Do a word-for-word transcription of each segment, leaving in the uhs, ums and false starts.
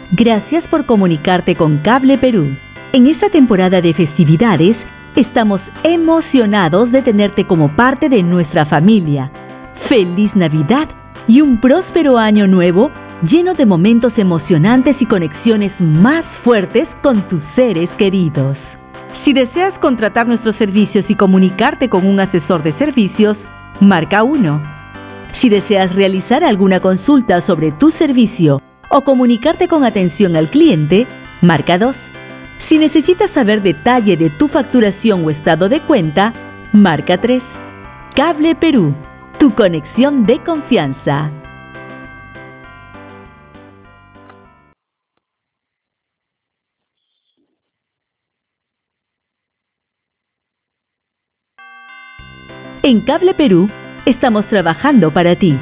Gracias por comunicarte con Cable Perú. En esta temporada de festividades, estamos emocionados de tenerte como parte de nuestra familia. ¡Feliz Navidad y un próspero año nuevo lleno de momentos emocionantes y conexiones más fuertes con tus seres queridos! Si deseas contratar nuestros servicios y comunicarte con un asesor de servicios, marca uno. Si deseas realizar alguna consulta sobre tu servicio o comunicarte con atención al cliente, marca dos. Si necesitas saber detalle de tu facturación o estado de cuenta, marca tres. Cable Perú, tu conexión de confianza. En Cable Perú, estamos trabajando para ti.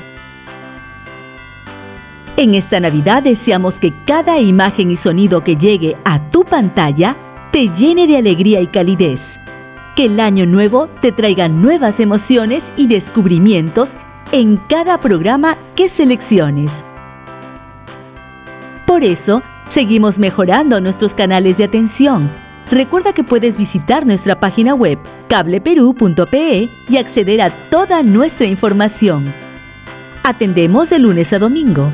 En esta Navidad deseamos que cada imagen y sonido que llegue a tu pantalla te llene de alegría y calidez. Que el año nuevo te traiga nuevas emociones y descubrimientos en cada programa que selecciones. Por eso, seguimos mejorando nuestros canales de atención. Recuerda que puedes visitar nuestra página web cable perú punto pe y acceder a toda nuestra información. Atendemos de lunes a domingo.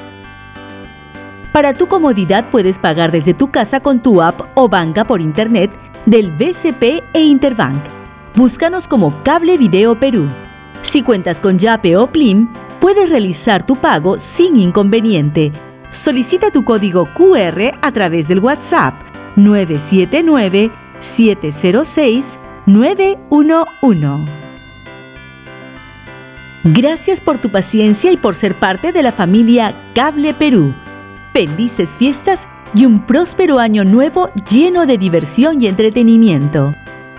Para tu comodidad puedes pagar desde tu casa con tu app o banca por internet del B C P e Interbank. Búscanos como Cable Video Perú. Si cuentas con Yape o Plim, puedes realizar tu pago sin inconveniente. Solicita tu código Q R a través del WhatsApp nueve siete nueve, siete cero seis, nueve uno uno. Gracias por tu paciencia y por ser parte de la familia Cable Perú. Felices fiestas y un próspero año nuevo lleno de diversión y entretenimiento.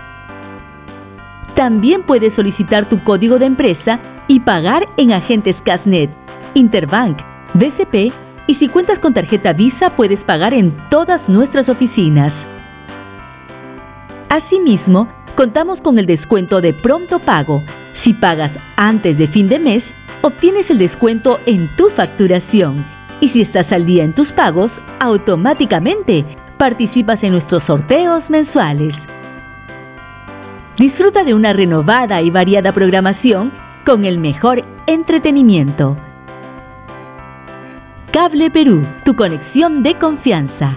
También puedes solicitar tu código de empresa y pagar en agentes Casnet, Interbank, B C P, y si cuentas con tarjeta Visa puedes pagar en todas nuestras oficinas. Asimismo, contamos con el descuento de pronto pago. Si pagas antes de fin de mes, obtienes el descuento en tu facturación. Y si estás al día en tus pagos, automáticamente participas en nuestros sorteos mensuales. Disfruta de una renovada y variada programación con el mejor entretenimiento. Cable Perú, tu conexión de confianza.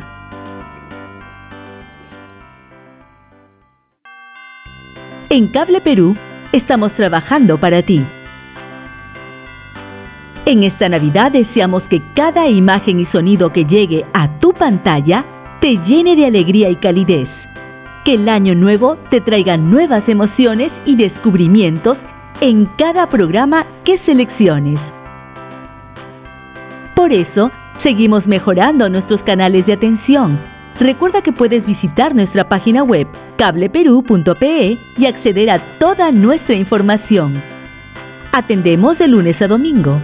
En Cable Perú, estamos trabajando para ti. En esta Navidad deseamos que cada imagen y sonido que llegue a tu pantalla te llene de alegría y calidez. Que el año nuevo te traiga nuevas emociones y descubrimientos en cada programa que selecciones. Por eso, seguimos mejorando nuestros canales de atención. Recuerda que puedes visitar nuestra página web cable perú punto pe y acceder a toda nuestra información. Atendemos de lunes a domingo.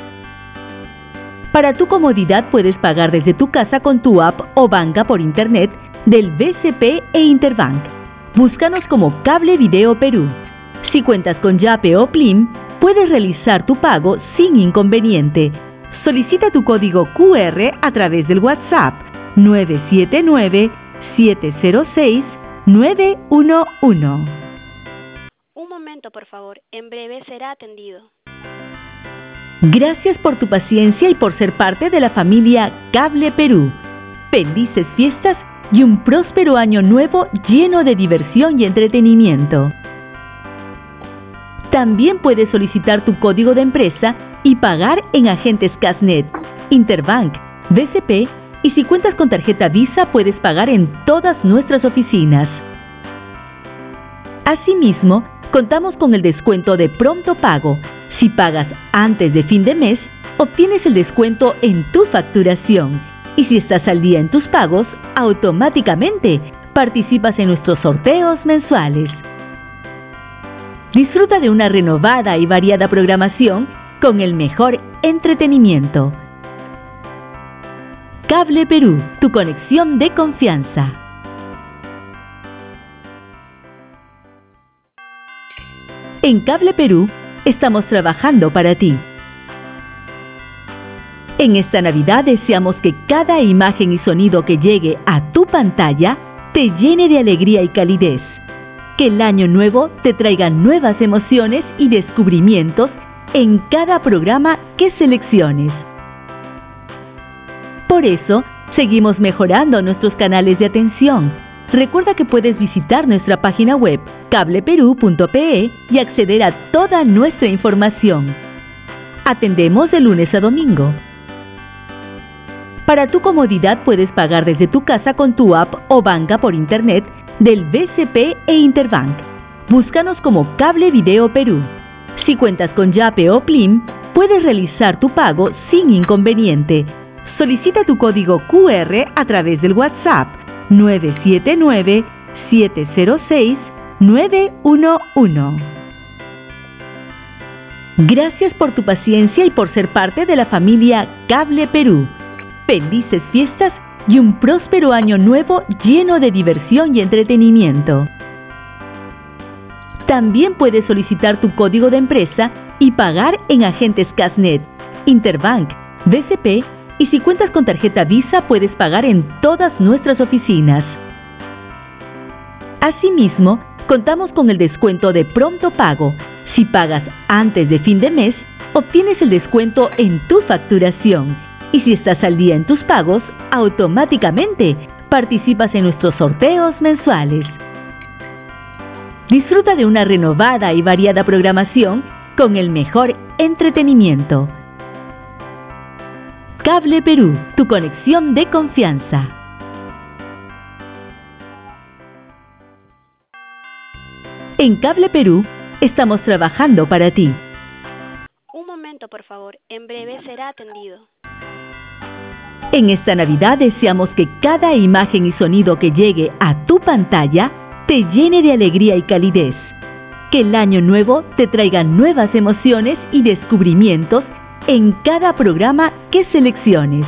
Para tu comodidad puedes pagar desde tu casa con tu app o banca por internet del B C P e Interbank. Búscanos como Cable Video Perú. Si cuentas con Yape o Plim, puedes realizar tu pago sin inconveniente. Solicita tu código Q R a través del WhatsApp nueve siete nueve, siete cero seis, nueve uno uno. Un momento, por favor. En breve será atendido. Gracias por tu paciencia y por ser parte de la familia Cable Perú. Felices fiestas y un próspero año nuevo lleno de diversión y entretenimiento. También puedes solicitar tu código de empresa y pagar en agentes Casnet, Interbank, B C P, y si cuentas con tarjeta Visa puedes pagar en todas nuestras oficinas. Asimismo, contamos con el descuento de pronto pago. Si pagas antes de fin de mes, obtienes el descuento en tu facturación. Y si estás al día en tus pagos, automáticamente participas en nuestros sorteos mensuales. Disfruta de una renovada y variada programación con el mejor entretenimiento. Cable Perú, tu conexión de confianza. En Cable Perú, estamos trabajando para ti. En esta Navidad deseamos que cada imagen y sonido que llegue a tu pantalla te llene de alegría y calidez. Que el año nuevo te traiga nuevas emociones y descubrimientos en cada programa que selecciones. Por eso, seguimos mejorando nuestros canales de atención. Recuerda que puedes visitar nuestra página web cable perú punto pe y acceder a toda nuestra información. Atendemos de lunes a domingo. Para tu comodidad puedes pagar desde tu casa con tu app o banca por internet del B C P e Interbank. Búscanos como Cable Video Perú. Si cuentas con Yape o Plim, puedes realizar tu pago sin inconveniente. Solicita tu código Q R a través del WhatsApp nueve siete nueve, siete cero seis, nueve uno uno. Gracias por tu paciencia y por ser parte de la familia Cable Perú. Felices fiestas y un próspero año nuevo lleno de diversión y entretenimiento. También puedes solicitar tu código de empresa y pagar en agentes Casnet, Interbank, B C P y si cuentas con tarjeta Visa puedes pagar en todas nuestras oficinas. Asimismo, contamos con el descuento de pronto pago. Si pagas antes de fin de mes, obtienes el descuento en tu facturación. Y si estás al día en tus pagos, automáticamente participas en nuestros sorteos mensuales. Disfruta de una renovada y variada programación con el mejor entretenimiento. Cable Perú, tu conexión de confianza. En Cable Perú, estamos trabajando para ti. Un momento, por favor. En breve será atendido. En esta Navidad deseamos que cada imagen y sonido que llegue a tu pantalla te llene de alegría y calidez. Que el año nuevo te traiga nuevas emociones y descubrimientos en cada programa que selecciones.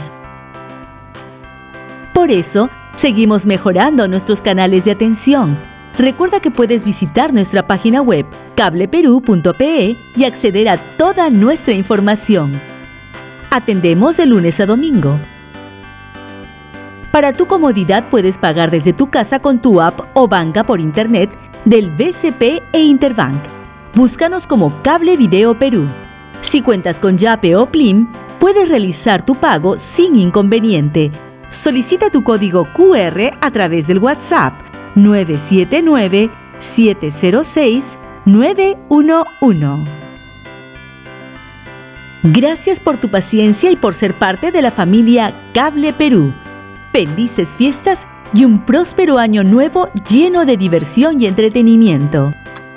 Por eso, seguimos mejorando nuestros canales de atención. Recuerda que puedes visitar nuestra página web cable perú punto pe y acceder a toda nuestra información. Atendemos de lunes a domingo. Para tu comodidad puedes pagar desde tu casa con tu app o banca por internet del B C P e Interbank. Búscanos como Cable Video Perú. Si cuentas con Yape o Plim, puedes realizar tu pago sin inconveniente. Solicita tu código Q R a través del WhatsApp nueve siete nueve, siete cero seis, nueve uno uno. Gracias por tu paciencia y por ser parte de la familia Cable Perú. Felices fiestas y un próspero año nuevo lleno de diversión y entretenimiento.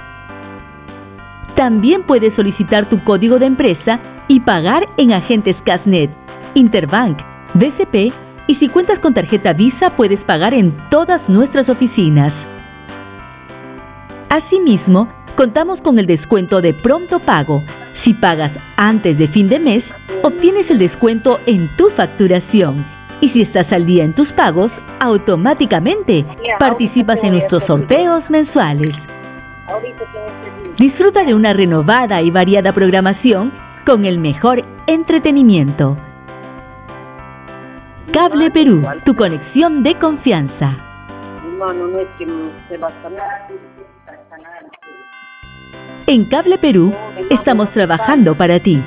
También puedes solicitar tu código de empresa y pagar en agentes Casnet, Interbank, B C P y si cuentas con tarjeta Visa puedes pagar en todas nuestras oficinas. Asimismo, contamos con el descuento de pronto pago. Si pagas antes de fin de mes, obtienes el descuento en tu facturación. Y si estás al día en tus pagos, automáticamente participas en nuestros sorteos mensuales. Disfruta de una renovada y variada programación con el mejor entretenimiento. Cable Perú, tu conexión de confianza. En Cable Perú, estamos trabajando para ti.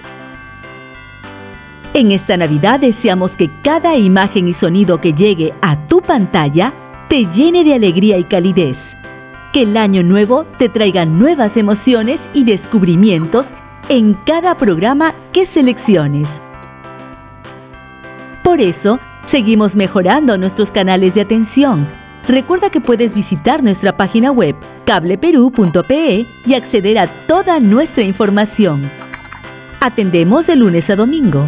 En esta Navidad deseamos que cada imagen y sonido que llegue a tu pantalla te llene de alegría y calidez. Que el año nuevo te traiga nuevas emociones y descubrimientos en cada programa que selecciones. Por eso, seguimos mejorando nuestros canales de atención. Recuerda que puedes visitar nuestra página web cable perú punto pe y acceder a toda nuestra información. Atendemos de lunes a domingo.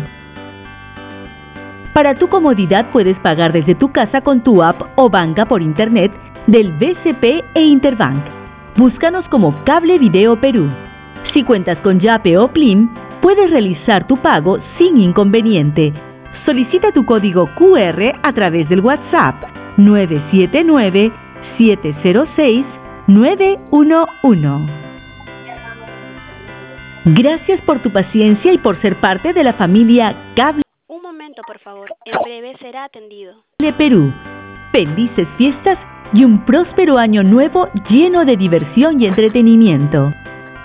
Para tu comodidad puedes pagar desde tu casa con tu app o banca por internet del B C P e Interbank. Búscanos como Cable Video Perú. Si cuentas con Yape o Plim, puedes realizar tu pago sin inconveniente. Solicita tu código Q R a través del WhatsApp nueve siete nueve, siete cero seis, nueve uno uno. Gracias por tu paciencia y por ser parte de la familia Cable. momento, por favor. En breve será atendido. Cable Perú. Felices fiestas y un próspero año nuevo lleno de diversión y entretenimiento.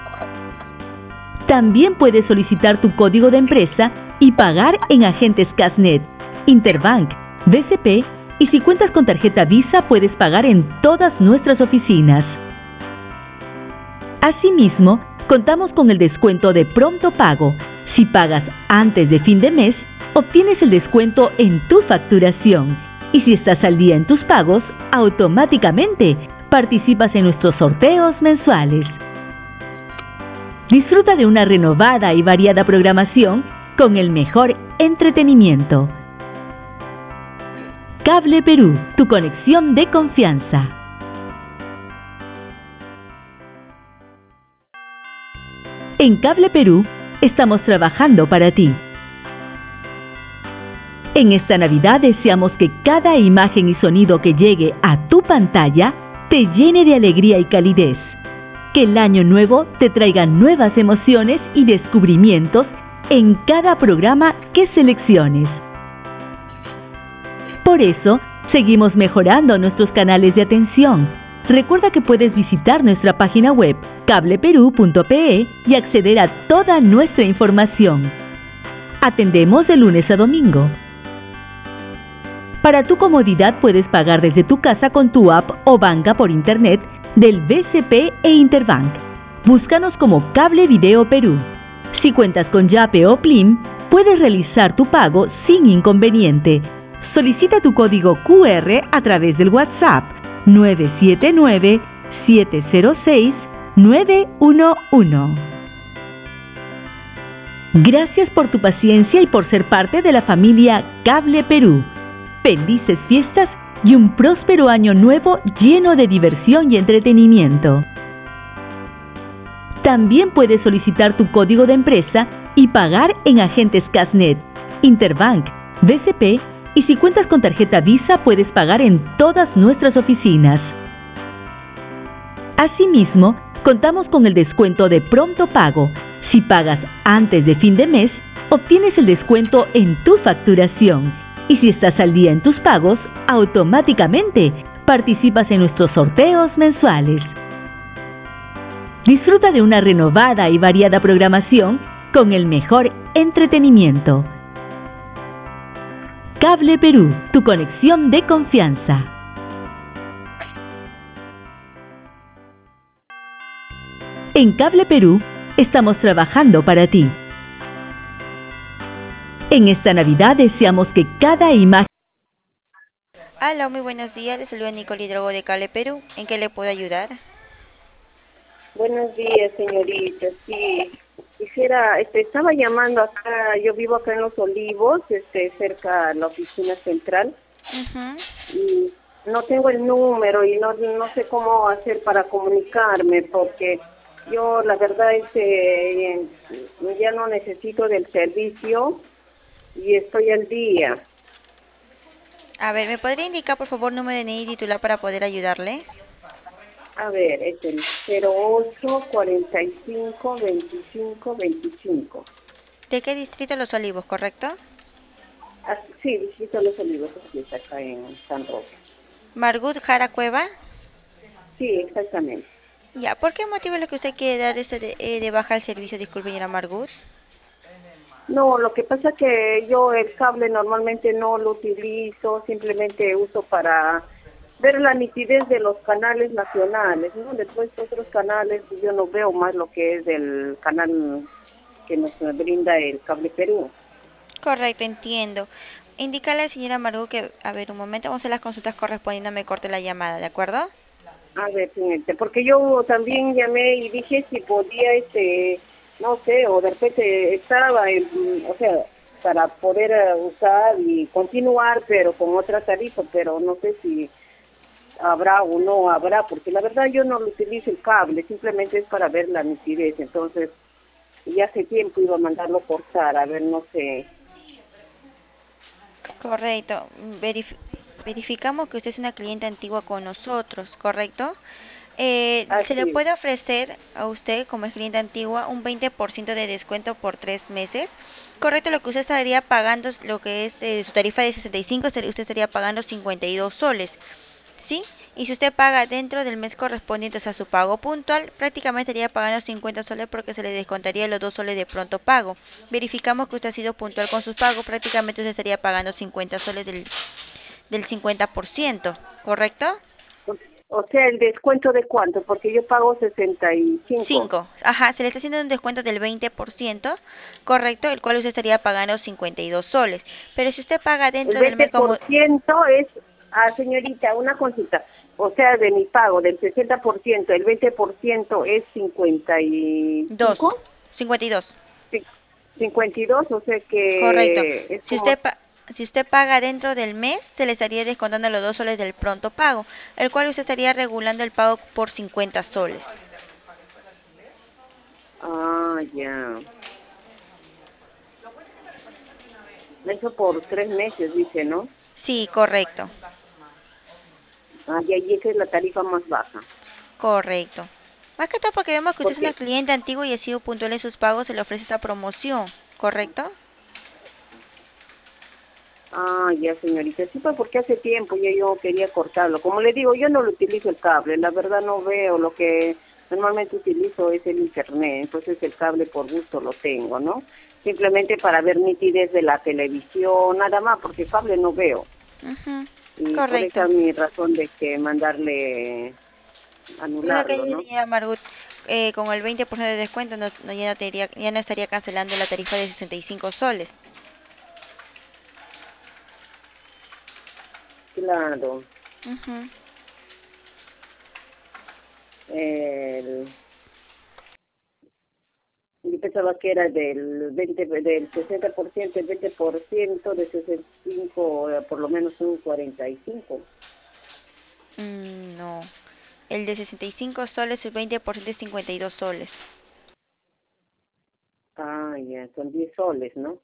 También puedes solicitar tu código de empresa y pagar en agentes Casnet, Interbank, B C P, y si cuentas con tarjeta Visa puedes pagar en todas nuestras oficinas. Asimismo, contamos con el descuento de pronto pago. Si pagas antes de fin de mes, obtienes el descuento en tu facturación. Y si estás al día en tus pagos, automáticamente participas en nuestros sorteos mensuales. Disfruta de una renovada y variada programación con el mejor entretenimiento. Cable Perú, tu conexión de confianza. En Cable Perú, estamos trabajando para ti. En esta Navidad deseamos que cada imagen y sonido que llegue a tu pantalla te llene de alegría y calidez. Que el año nuevo te traiga nuevas emociones y descubrimientos en cada programa que selecciones. Por eso, seguimos mejorando nuestros canales de atención. Recuerda que puedes visitar nuestra página web cable perú punto pe y acceder a toda nuestra información. Atendemos de lunes a domingo. Para tu comodidad puedes pagar desde tu casa con tu app o banca por internet del B C P e Interbank. Búscanos como Cable Video Perú. Si cuentas con Yape o Plim, puedes realizar tu pago sin inconveniente. Solicita tu código Q R a través del WhatsApp nueve siete nueve, siete cero seis, nueve uno uno. Gracias por tu paciencia y por ser parte de la familia Cable Perú. Felices fiestas y un próspero año nuevo lleno de diversión y entretenimiento. También puedes solicitar tu código de empresa y pagar en agentes Casnet, Interbank, B C P, y si cuentas con tarjeta Visa puedes pagar en todas nuestras oficinas. Asimismo, contamos con el descuento de pronto pago. Si pagas antes de fin de mes, obtienes el descuento en tu facturación. Y si estás al día en tus pagos, automáticamente participas en nuestros sorteos mensuales. Disfruta de una renovada y variada programación con el mejor entretenimiento. Cable Perú, tu conexión de confianza. En Cable Perú, estamos trabajando para ti. En esta Navidad deseamos que cada imagen... Hola, muy buenos días. Les saluda Nicole Hidrogo de Cable Perú. ¿En qué le puedo ayudar? Buenos días, señorita. Sí, quisiera, este, estaba llamando acá, yo vivo acá en Los Olivos, este, cerca de la oficina central, Uh-huh. y no tengo el número y no, no sé cómo hacer para comunicarme, porque yo, la verdad, este, ya no necesito del servicio y estoy al día. A ver, ¿me podría indicar, por favor, número de N I y titular para poder ayudarle? A ver, es el cero ocho, cuarenta y cinco, veinticinco, veinticinco. ¿De qué distrito Los Olivos, correcto? Ah, sí, visito Los Olivos, aquí está acá en San Roque. Margut Jara Cueva. Sí, exactamente. Ya, ¿por qué motivo es lo que usted quiere dar este de, eh, de baja el servicio? Disculpe, señora Margut. No, lo que pasa es que yo el cable normalmente no lo utilizo, simplemente uso para ver la nitidez de los canales nacionales, ¿no? Después otros canales yo no veo más lo que es el canal que nos brinda el Cable Perú. Correcto, entiendo. Indícale a la señora Margut que, a ver, un momento, vamos a hacer las consultas correspondiendo, me corte la llamada, ¿de acuerdo? A ver, señorita, porque yo también llamé y dije si podía, este, no sé, o de repente estaba, en, o sea, para poder uh, usar y continuar, pero con otra tarifa, pero no sé si habrá o no habrá, porque la verdad yo no lo utilizo el cable, simplemente es para ver la nitidez, entonces ya hace tiempo iba a mandarlo cortar, a ver, no sé. Correcto. Verif- verificamos que usted es una cliente antigua con nosotros, ¿correcto? Eh, se le Así es. puede ofrecer a usted, como es cliente antigua, un veinte por ciento de descuento por tres meses Correcto, lo que usted estaría pagando, es lo que es eh, su tarifa de sesenta y cinco, usted usted estaría pagando cincuenta y dos soles, ¿sí? Y si usted paga dentro del mes correspondiente a su pago puntual, prácticamente estaría pagando cincuenta soles porque se le descontaría los dos soles de pronto pago. Verificamos que usted ha sido puntual con sus pagos, prácticamente usted estaría pagando cincuenta soles del, del cincuenta por ciento, ¿correcto? O sea, ¿el descuento de cuánto? Porque yo pago sesenta y cinco. cinco. Ajá, se le está haciendo un descuento del veinte por ciento, correcto, el cual usted estaría pagando cincuenta y dos soles. Pero si usted paga El dentro del veinte mes como por ciento es, ah, señorita, una consulta. O sea, de mi pago, del sesenta por ciento, el veinte por ciento es cincuenta y dos, cinco, cincuenta y dos, ci- cincuenta y dos, o sea correcto. que es Si como, usted pa- si usted paga dentro del mes, se le estaría descontando los dos soles del pronto pago, el cual usted estaría regulando el pago por cincuenta soles. ah, ya. Eso por tres meses, dice, ¿no? Sí, correcto, Ah, y ahí esa es la tarifa más baja. correcto. Más que todo porque vemos que usted es una Porque, cliente antigua y ha sido puntual en sus pagos, se le ofrece esta promoción, ¿correcto? ah, ya, señorita. Sí, pues porque hace tiempo ya yo quería cortarlo. Como le digo, yo no lo utilizo el cable. La verdad no veo. Lo que normalmente utilizo es el internet. Entonces el cable por gusto lo tengo, ¿no? Simplemente para ver nitidez de la televisión, nada más, porque cable no veo. Ujú, Y por esa correcto. es mi razón de que mandarle Lo que anularlo, dice ¿no? señora Margut, eh, con el veinte por ciento de descuento no, no- ya, no tendría- ya no estaría cancelando la tarifa de sesenta y cinco soles. Claro. Ujú. El, yo pensaba que era del veinte, del sesenta por ciento, el veinte por ciento de sesenta y cinco, eh, por lo menos un cuarenta y cinco. Mm, no. El de sesenta y cinco soles, el veinte por ciento es cincuenta y dos soles. Ah, ya, son diez soles, ¿no?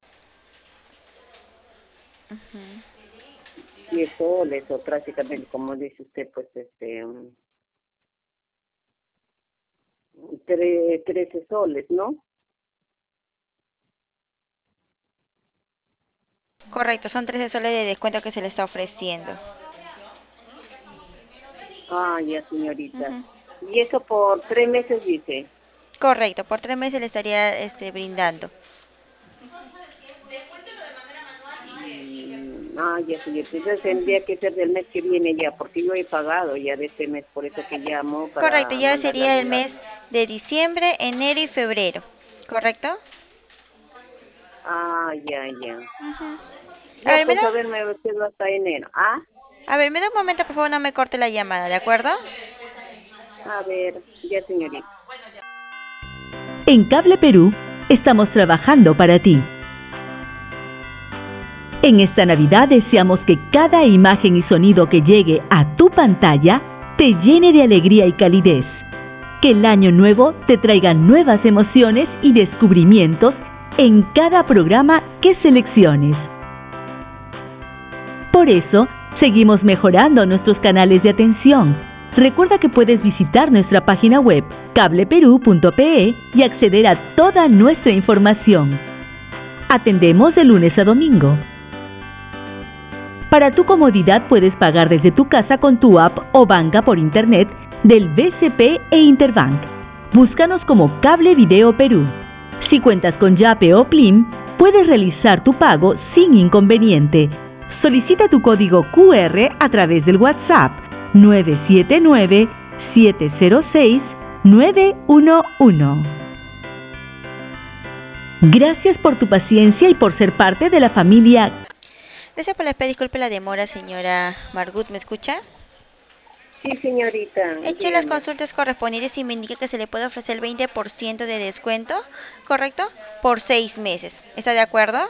Ujú. diez soles o prácticamente, como dice usted, pues este, um, tre- trece soles, ¿no? Correcto, son trece soles de descuento que se le está ofreciendo. Ah, ya, señorita. Ujú. Y eso por tres meses, dice. Correcto, por tres meses le estaría este, brindando. Mm, ah, ya, señorita. Entonces tendría que ser del mes que viene ya, porque yo he pagado ya de este mes, por eso que llamo Correcto, para ya mandarla a sería el anular. mes de diciembre, enero y febrero. ¿Correcto? Ah, ya, ya. Ujú. A Ya, ver, me pues da, a ver, me quedo hasta enero. Ah, a ver, me da un momento, por favor, no me corte la llamada, ¿de acuerdo? a ver, ya, señorita. En Cable Perú estamos trabajando para ti. En esta Navidad deseamos que cada imagen y sonido que llegue a tu pantalla te llene de alegría y calidez. Que el año nuevo te traiga nuevas emociones y descubrimientos en cada programa que selecciones. Por eso, seguimos mejorando nuestros canales de atención. Recuerda que puedes visitar nuestra página web cableperú punto pe y acceder a toda nuestra información. Atendemos de lunes a domingo. Para tu comodidad puedes pagar desde tu casa con tu app o banca por internet del B C P e Interbank. Búscanos como Cable Video Perú. Si cuentas con Yape o Plim, puedes realizar tu pago sin inconveniente. Solicita tu código Q R a través del WhatsApp nueve siete nueve, siete cero seis, nueve uno uno. Gracias por tu paciencia y por ser parte de la familia. Gracias por la espera, disculpe la demora, señora Margut, ¿me escucha? Sí, señorita, He hecho las dígame. consultas correspondientes y me indica que se le puede ofrecer el veinte por ciento de descuento, ¿correcto? Por seis meses. ¿Está de acuerdo?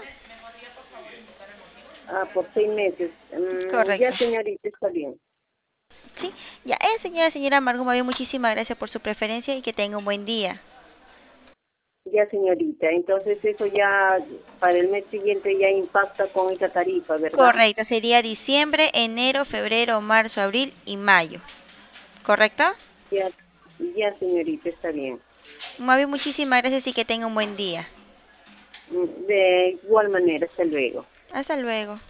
Ah, por seis meses. Mm, ya, Correcto. señorita, está bien. Sí, ya es, señora, señora Margot, más bien, muchísimas gracias por su preferencia y que tenga un buen día. Ya, señorita. Entonces eso ya para el mes siguiente ya impacta con esa tarifa, ¿verdad? Correcto, sería diciembre, enero, febrero, marzo, abril y mayo. ¿Correcto? Ya, ya, señorita, está bien. Más bien, muchísimas gracias y que tenga un buen día. De igual manera, hasta luego. Hasta luego.